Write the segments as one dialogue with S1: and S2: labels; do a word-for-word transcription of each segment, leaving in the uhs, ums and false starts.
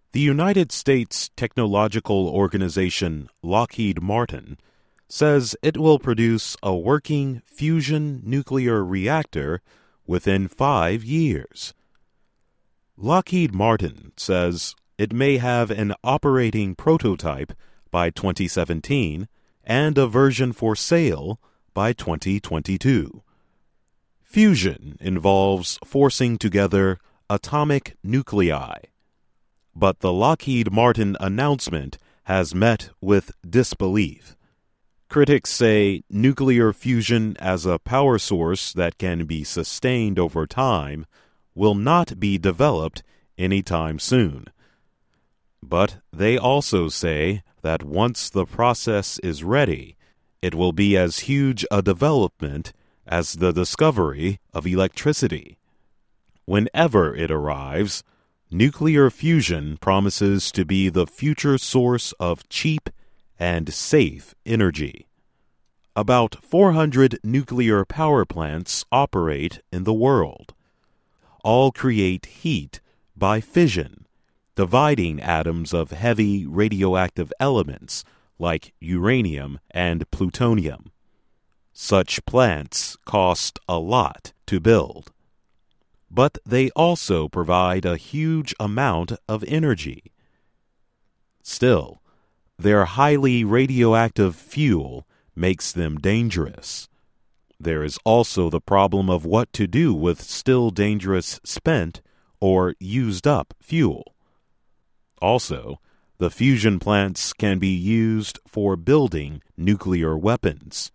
S1: The United States technological organization Lockheed Martin says it will produce a working fusion nuclear reactor within five years. Lockheed Martin says it may have an operating prototype by twenty seventeen and a version for sale by twenty twenty-two. Fusion involves forcing together atomic nuclei, but the Lockheed Martin announcement has met with disbelief. Critics say nuclear fusion as a power source that can be sustained over time will not be developed anytime soon. But they also say that once the process is ready, it will be as huge a development as the discovery of electricity. Whenever it arrives, nuclear fusion promises to be the future source of cheap and safe energy. About four hundred nuclear power plants operate in the world. All create heat by fission, dividing atoms of heavy radioactive elements like uranium and plutonium. Such plants cost a lot to build, but they also provide a huge amount of energy. Still, their highly radioactive fuel makes them dangerous. There is also the problem of what to do with still dangerous spent or used up fuel. Also, the fusion plants can be used for building nuclear weapons.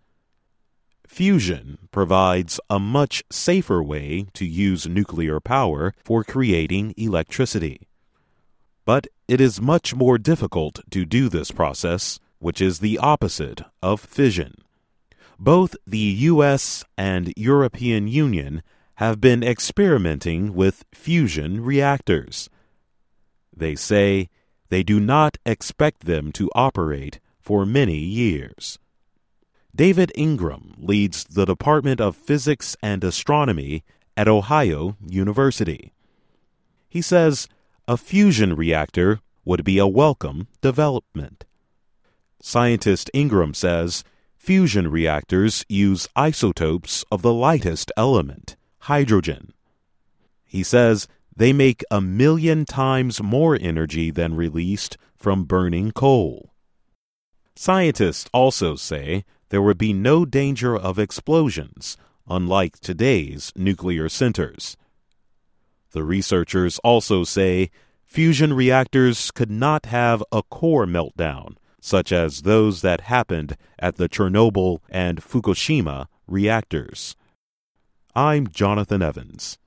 S1: Fusion provides a much safer way to use nuclear power for creating electricity. But it is much more difficult to do this process, which is the opposite of fission. Both the U S and European Union have been experimenting with fusion reactors. They say they do not expect them to operate for many years. David Ingram leads the Department of Physics and Astronomy at Ohio University. He says a fusion reactor would be a welcome development. Scientist Ingram says fusion reactors use isotopes of the lightest element, hydrogen. He says they make a million times more energy than released from burning coal. Scientists also say there would be no danger of explosions, unlike today's nuclear centers. The researchers also say fusion reactors could not have a core meltdown, such as those that happened at the Chernobyl and Fukushima reactors. I'm Jonathan Evans.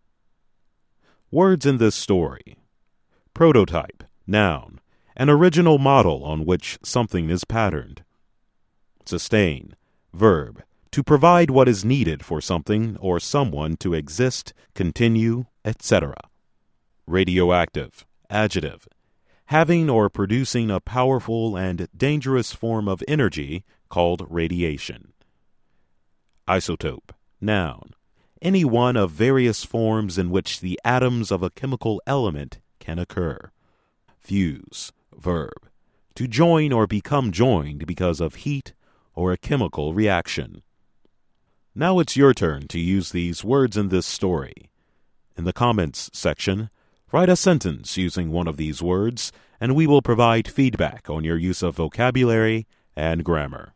S1: Words in this story: prototype, noun, an original model on which something is patterned. Sustain, verb, to provide what is needed for something or someone to exist, continue, et cetera. Radioactive, adjective, having or producing a powerful and dangerous form of energy called radiation. Isotope, noun, any one of various forms in which the atoms of a chemical element can occur. Fuse, verb, to join or become joined because of heat or a chemical reaction. Now it's your turn to use these words in this story. In the comments section, write a sentence using one of these words, and we will provide feedback on your use of vocabulary and grammar.